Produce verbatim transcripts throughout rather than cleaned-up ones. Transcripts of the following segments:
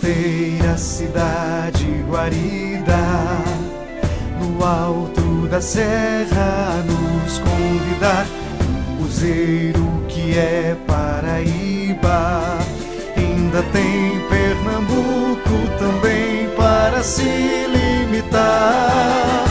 costeira cidade guarida, no alto da serra nos convidar. Cruzeiro que é Paraíba, ainda tem Pernambuco também para se limitar.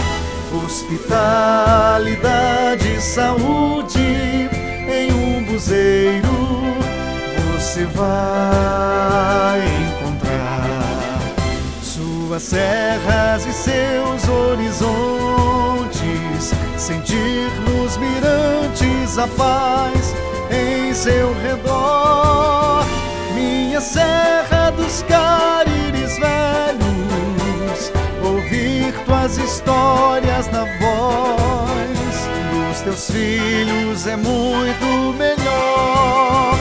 Hospitalidade, saúde em Umbuzeiro você vai encontrar. Suas serras e seus horizontes, sentir nos mirantes a paz em seu redor. Minha Serra dos Carires velhos, ouvir tuas histórias na voz dos teus filhos é muito melhor.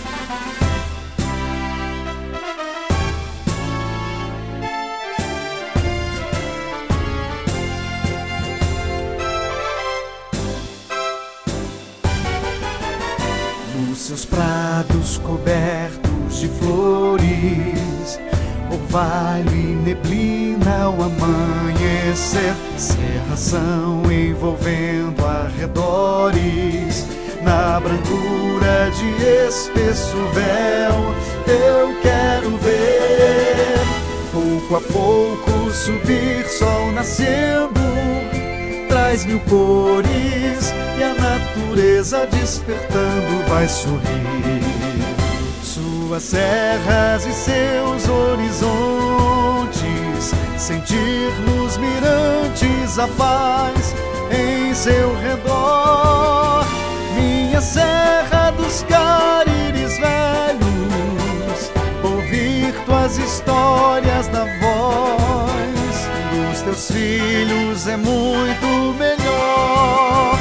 Nos seus prados cobertos de flores, orvalho e neblina ao amanhecer, cerração envolvendo arredores, na brancura de espesso véu eu quero ver, pouco a pouco subir, sol nascendo, traz mil cores e a natureza despertando vai sorrir. Suas serras e seus horizontes, sentir nos mirantes a paz em seu redor. Minha Serra dos Carires velhos, ouvir tuas histórias na voz dos teus filhos é muito melhor.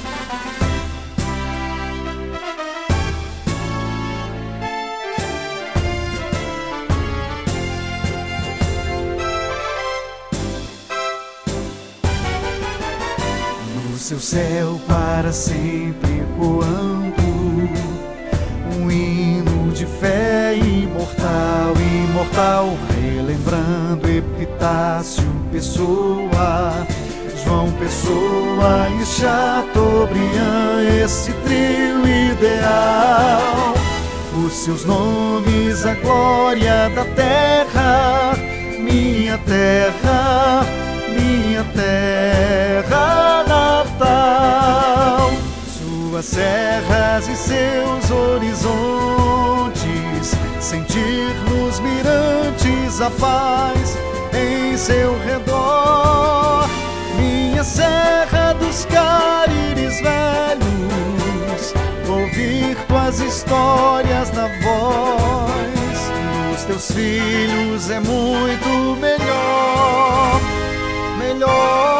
Seu céu para sempre ecoando, um hino de fé imortal, imortal, relembrando Epitácio, Pessoa, João Pessoa e Chateaubriand, esse trio ideal. Os seus nomes, a glória da terra, minha terra, minha terra natal. Suas serras e seus horizontes, sentir nos mirantes a paz em seu redor. Minha Serra dos Carires velhos, ouvir tuas histórias na voz dos teus filhos é muito melhor. Melhor.